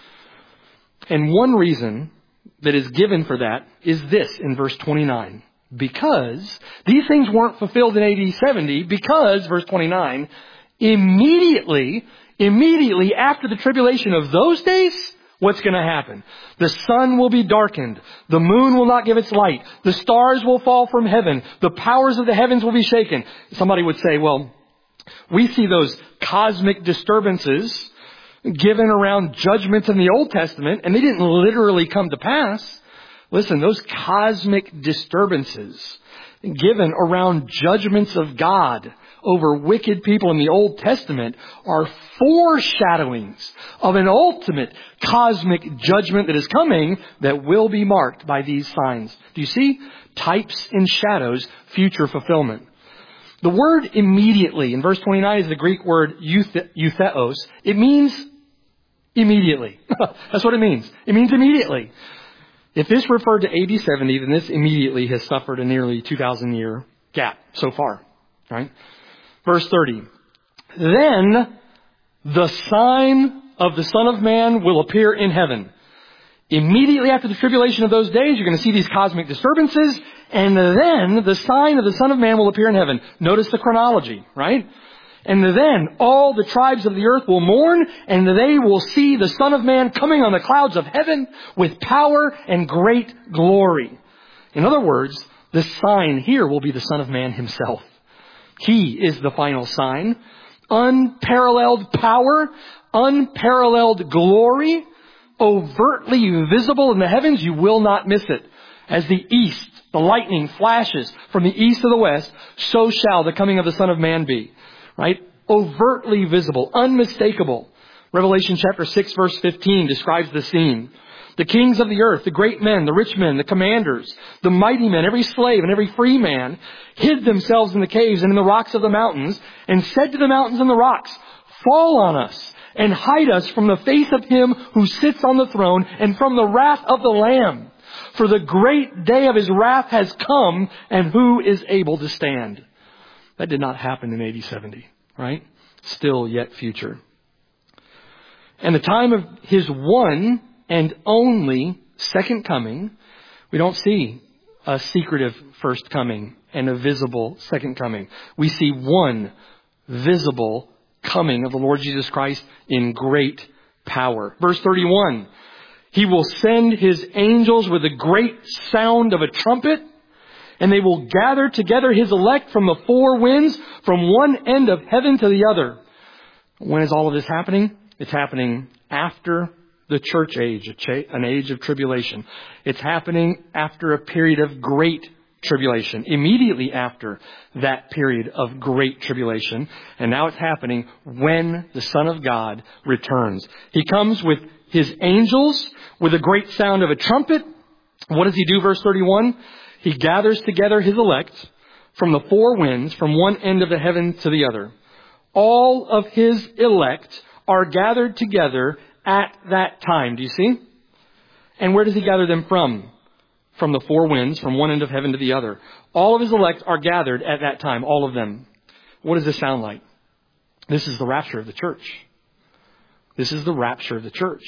And one reason that is given for that is this in verse 29. Because these things weren't fulfilled in AD 70, because, verse 29, immediately after the tribulation of those days, what's going to happen? The sun will be darkened. The moon will not give its light. The stars will fall from heaven. The powers of the heavens will be shaken. Somebody would say, well, we see those cosmic disturbances given around judgments in the Old Testament, and they didn't literally come to pass. Listen, those cosmic disturbances given around judgments of God over wicked people in the Old Testament are foreshadowings of an ultimate cosmic judgment that is coming that will be marked by these signs. Do you see? Types and shadows, future fulfillment. The word immediately in verse 29 is the Greek word eutheos. It means immediately. That's what it means. It means immediately. If this referred to AD 70, then this immediately has suffered a nearly 2,000 year gap so far. Right? Verse 30. Then the sign of the Son of Man will appear in heaven. Immediately after the tribulation of those days, you're going to see these cosmic disturbances, and then the sign of the Son of Man will appear in heaven. Notice the chronology, right? And then all the tribes of the earth will mourn, and they will see the Son of Man coming on the clouds of heaven with power and great glory. In other words, the sign here will be the Son of Man himself. He is the final sign. Unparalleled power, unparalleled glory, overtly visible in the heavens. You will not miss it. As the east The lightning flashes from the east to the west, so shall the coming of the Son of Man be. Right? Overtly visible, unmistakable. Revelation chapter 6 verse 15 describes the scene. The kings of the earth, the great men, the rich men, the commanders, the mighty men, every slave and every free man hid themselves in the caves and in the rocks of the mountains and said to the mountains and the rocks, fall on us and hide us from the face of him who sits on the throne and from the wrath of the Lamb. For the great day of his wrath has come, and who is able to stand? That did not happen in AD 70, right? Still yet future. And the time of his one and only second coming, we don't see a secretive first coming and a visible second coming. We see one visible coming of the Lord Jesus Christ in great power. Verse 31, he will send his angels with a great sound of a trumpet, and they will gather together his elect from the four winds, from one end of heaven to the other. When is all of this happening? It's happening after the church age, an age of tribulation. It's happening after a period of great tribulation, immediately after that period of great tribulation. And now it's happening when the Son of God returns. He comes with his angels with a great sound of a trumpet. What does he do? Verse 31. He gathers together his elect from the four winds, from one end of the heaven to the other. All of his elect are gathered together at that time. Do you see? And where does he gather them from? From the four winds, from one end of heaven to the other. All of his elect are gathered at that time, all of them. What does this sound like? This is the rapture of the church. This is the rapture of the church.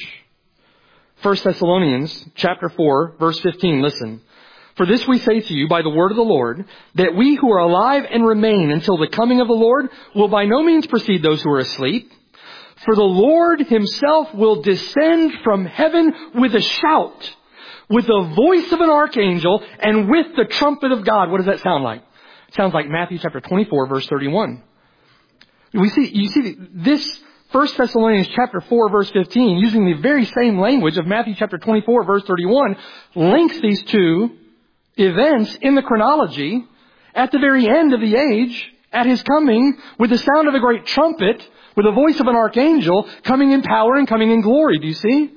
1 Thessalonians chapter 4, verse 15, listen. For this we say to you by the word of the Lord, that we who are alive and remain until the coming of the Lord will by no means precede those who are asleep. For the Lord himself will descend from heaven with a shout, with the voice of an archangel, and with the trumpet of God. What does that sound like? It sounds like Matthew chapter 24, verse 31. You see this 1 Thessalonians chapter 4, verse 15, using the very same language of Matthew chapter 24, verse 31, links these two events in the chronology at the very end of the age, at his coming, with the sound of a great trumpet, with the voice of an archangel, coming in power and coming in glory. Do you see?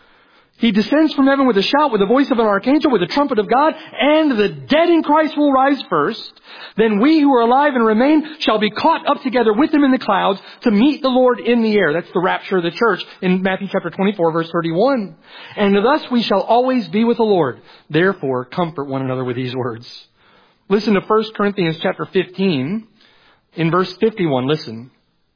He descends from heaven with a shout, with the voice of an archangel, with the trumpet of God, and the dead in Christ will rise first. Then we who are alive and remain shall be caught up together with him in the clouds to meet the Lord in the air. That's the rapture of the church in Matthew chapter 24, verse 31. And thus we shall always be with the Lord. Therefore, comfort one another with these words. Listen to 1 Corinthians chapter 15, in verse 51. Listen.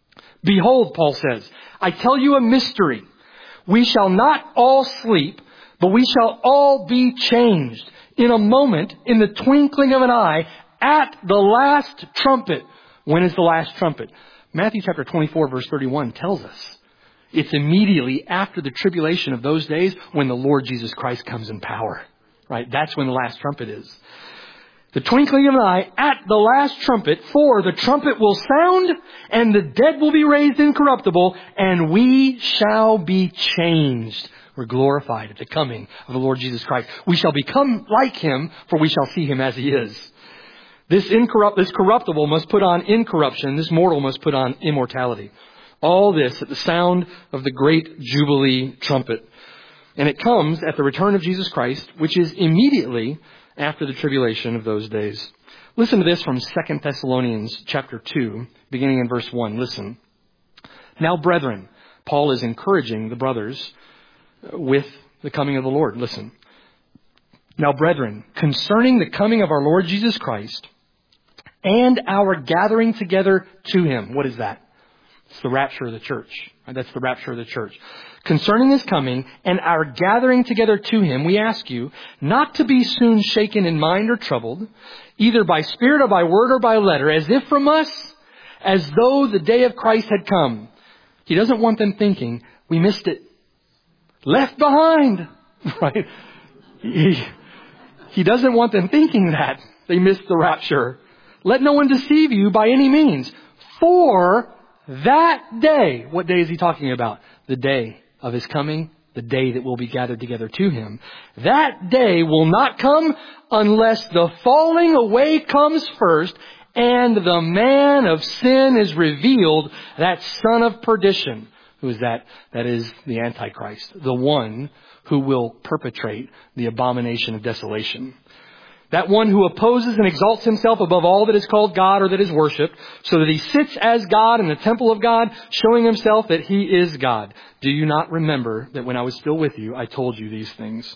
Behold, Paul says, I tell you a mystery. We shall not all sleep, but we shall all be changed in a moment, in the twinkling of an eye, at the last trumpet. When is the last trumpet? Matthew chapter 24, verse 31 tells us it's immediately after the tribulation of those days when the Lord Jesus Christ comes in power. Right? That's when the last trumpet is. The twinkling of an eye at the last trumpet, for the trumpet will sound, and the dead will be raised incorruptible, and we shall be changed. We're glorified at the coming of the Lord Jesus Christ. We shall become like him, for we shall see him as he is. This corruptible must put on incorruption. This mortal must put on immortality. All this at the sound of the great Jubilee trumpet. And it comes at the return of Jesus Christ, which is immediately after the tribulation of those days. Listen to this from 2 Thessalonians chapter 2, beginning in verse 1. Listen. Now, brethren, Paul is encouraging the brothers with the coming of the Lord. Listen. Now, brethren, concerning the coming of our Lord Jesus Christ and our gathering together to him. What is that? It's the rapture of the church. That's the rapture of the church. Concerning his coming and our gathering together to him, we ask you not to be soon shaken in mind or troubled, either by spirit or by word or by letter, as if from us, as though the day of Christ had come. He doesn't want them thinking, we missed it. Left behind. Right? He doesn't want them thinking that they missed the rapture. Let no one deceive you by any means. For that day, what day is he talking about? The day of his coming the day that we'll be gathered together to Him. That day will not come unless the falling away comes first and the man of sin is revealed, that son of perdition. Who is that? That is the Antichrist, the one who will perpetrate the abomination of desolation. That one who opposes and exalts himself above all that is called God or that is worshipped, so that he sits as God in the temple of God, showing himself that he is God. Do you not remember that when I was still with you, I told you these things?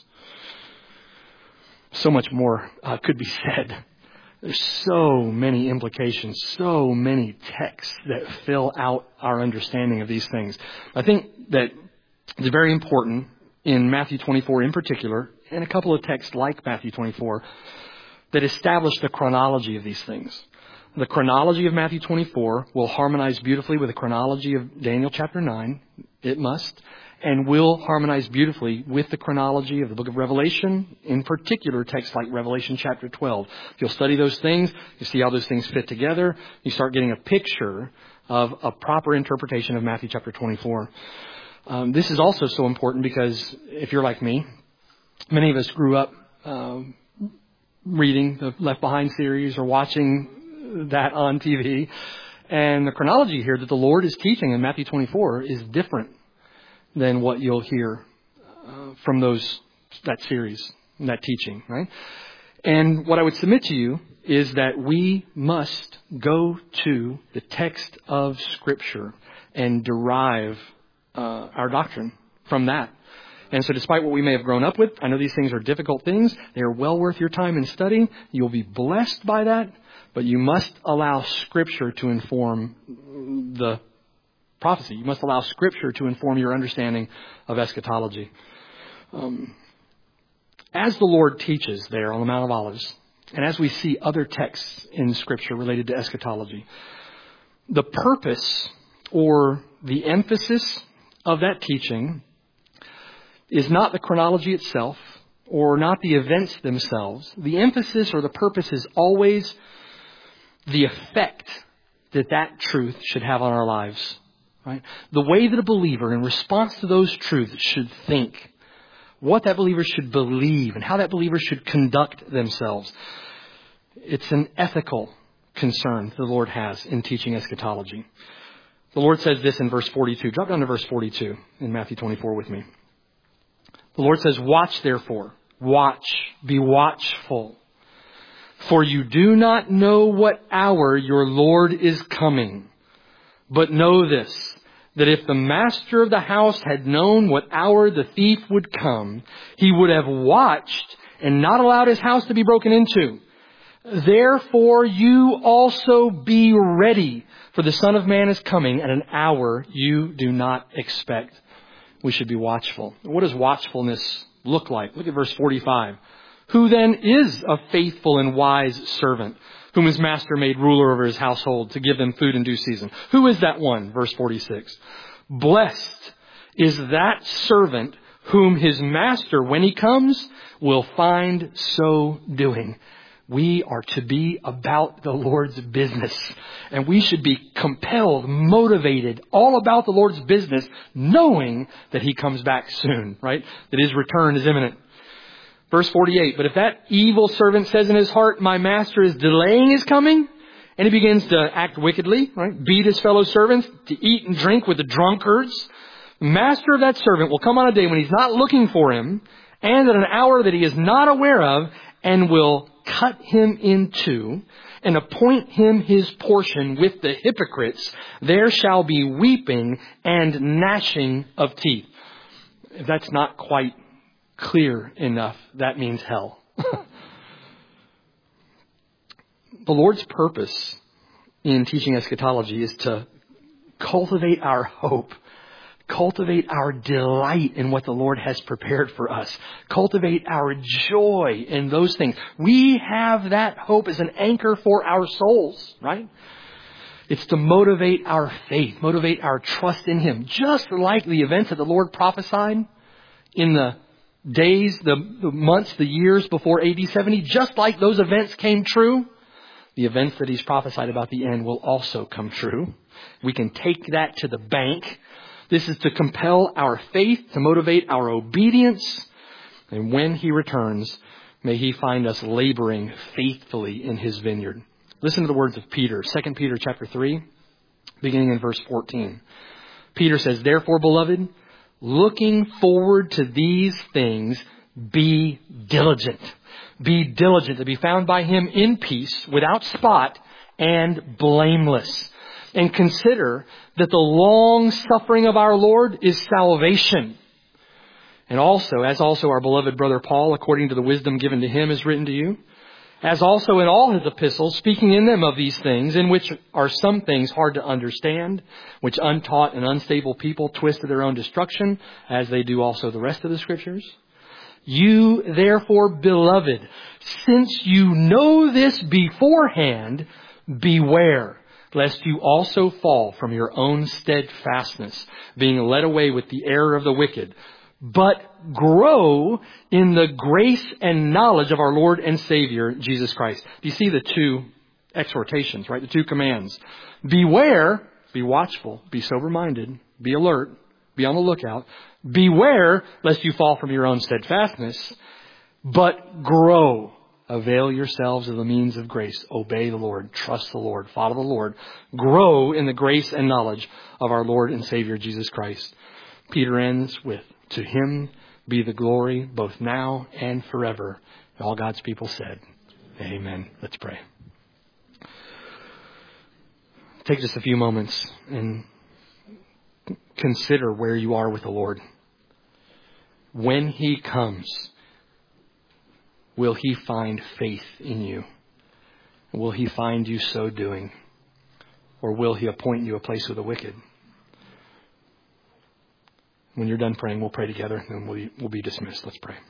So much more could be said. There's so many implications, so many texts that fill out our understanding of these things. I think that it's very important in Matthew 24 in particular, and a couple of texts like Matthew 24, that establish the chronology of these things. The chronology of Matthew 24 will harmonize beautifully with the chronology of Daniel chapter 9. It must. And will harmonize beautifully with the chronology of the book of Revelation, in particular texts like Revelation chapter 12. If you'll study those things, you see how those things fit together, you start getting a picture of a proper interpretation of Matthew chapter 24. This is also so important because if you're like me, many of us grew up reading the Left Behind series or watching that on TV. And the chronology here that the Lord is teaching in Matthew 24 is different than what you'll hear from that series, that teaching, right? And what I would submit to you is that we must go to the text of Scripture and derive our doctrine from that. And so despite what we may have grown up with, I know these things are difficult things. They are well worth your time in studying. You'll be blessed by that. But you must allow Scripture to inform the prophecy. You must allow Scripture to inform your understanding of eschatology. As the Lord teaches there on the Mount of Olives, and as we see other texts in Scripture related to eschatology, the purpose or the emphasis of that teaching is not the chronology itself or not the events themselves. The emphasis or the purpose is always the effect that truth should have on our lives. Right? The way that a believer, in response to those truths, should think, what that believer should believe, and how that believer should conduct themselves. It's an ethical concern the Lord has in teaching eschatology. The Lord says this in verse 42. Drop down to verse 42 in Matthew 24 with me. The Lord says, "Watch therefore, be watchful, for you do not know what hour your Lord is coming. But know this, that if the master of the house had known what hour the thief would come, he would have watched and not allowed his house to be broken into. Therefore you also be ready, for the Son of Man is coming at an hour you do not expect." We should be watchful. What does watchfulness look like? Look at verse 45. "Who then is a faithful and wise servant, whom his master made ruler over his household to give them food in due season?" Who is that one? Verse 46. "Blessed is that servant whom his master, when he comes, will find so doing." We are to be about the Lord's business. And we should be compelled, motivated, all about the Lord's business, knowing that He comes back soon, right? That His return is imminent. Verse 48, "But if that evil servant says in his heart, 'My master is delaying his coming,' and he begins to act wickedly, right? Beat his fellow servants, to eat and drink with the drunkards, the master of that servant will come on a day when he's not looking for him, and at an hour that he is not aware of, and will cut him in two, and appoint him his portion with the hypocrites. There shall be weeping and gnashing of teeth." If that's not quite clear enough, that means hell. The Lord's purpose in teaching eschatology is to cultivate our hope, cultivate our delight in what the Lord has prepared for us, cultivate our joy in those things. We have that hope as an anchor for our souls, right? It's to motivate our faith, motivate our trust in Him, just like the events that the Lord prophesied in the days, the months, the years before AD 70, just like those events came true. The events that He's prophesied about the end will also come true. We can take that to the bank This is to compel our faith, to motivate our obedience. And when He returns, may He find us laboring faithfully in His vineyard. Listen to the words of Peter, 2 Peter chapter 3, beginning in verse 14. Peter says, "Therefore, beloved, looking forward to these things, be diligent. Be diligent to be found by Him in peace, without spot, and blameless. And consider that the long suffering of our Lord is salvation. And also, as also our beloved brother Paul, according to the wisdom given to him, is written to you, as also in all his epistles, speaking in them of these things, in which are some things hard to understand, which untaught and unstable people twist to their own destruction, as they do also the rest of the Scriptures. You, therefore, beloved, since you know this beforehand, beware, lest you also fall from your own steadfastness, being led away with the error of the wicked, but grow in the grace and knowledge of our Lord and Savior, Jesus Christ." Do you see the two exhortations, right? The two commands. Beware, be watchful, be sober-minded, be alert, be on the lookout. Beware, lest you fall from your own steadfastness, but grow. Avail yourselves of the means of grace. Obey the Lord. Trust the Lord. Follow the Lord. Grow in the grace and knowledge of our Lord and Savior, Jesus Christ. Peter ends with, "To Him be the glory both now and forever." All God's people said, amen. Let's pray. Take just a few moments and consider where you are with the Lord. When He comes, will He find faith in you? Will He find you so doing? Or will He appoint you a place with the wicked? When you're done praying, we'll pray together, and then we'll be dismissed. Let's pray.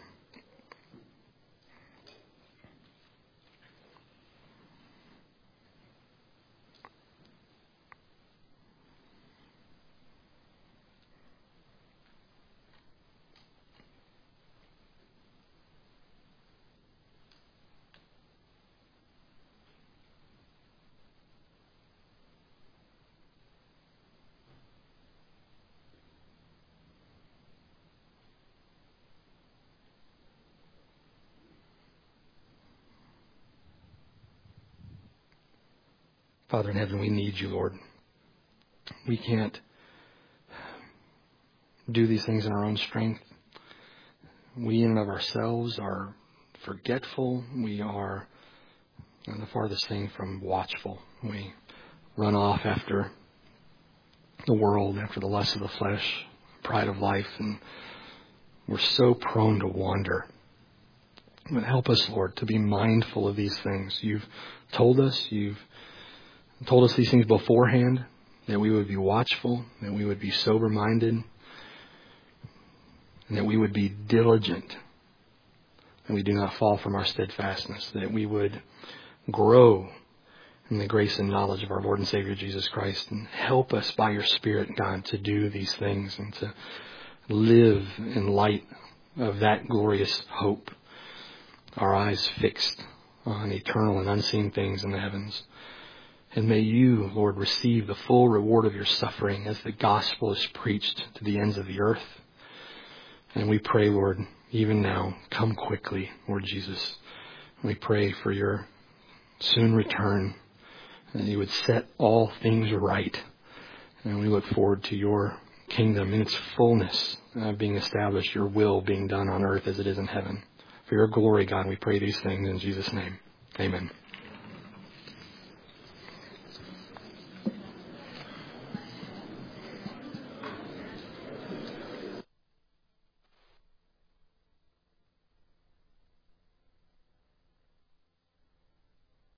Father in heaven, we need you, Lord. We can't do these things in our own strength. We in and of ourselves are forgetful. We are the farthest thing from watchful. We run off after the world, after the lust of the flesh, pride of life, and we're so prone to wander. But help us, Lord, to be mindful of these things. You've told us these things beforehand, that we would be watchful, that we would be sober-minded, and that we would be diligent, that we do not fall from our steadfastness, that we would grow in the grace and knowledge of our Lord and Savior Jesus Christ. And help us by your Spirit, God, to do these things and to live in light of that glorious hope, our eyes fixed on eternal and unseen things in the heavens. And may you, Lord, receive the full reward of your suffering as the gospel is preached to the ends of the earth. And we pray, Lord, even now, come quickly, Lord Jesus. We pray for your soon return, that you would set all things right. And we look forward to your kingdom in its fullness being established, your will being done on earth as it is in heaven. For your glory, God, we pray these things in Jesus' name. Amen.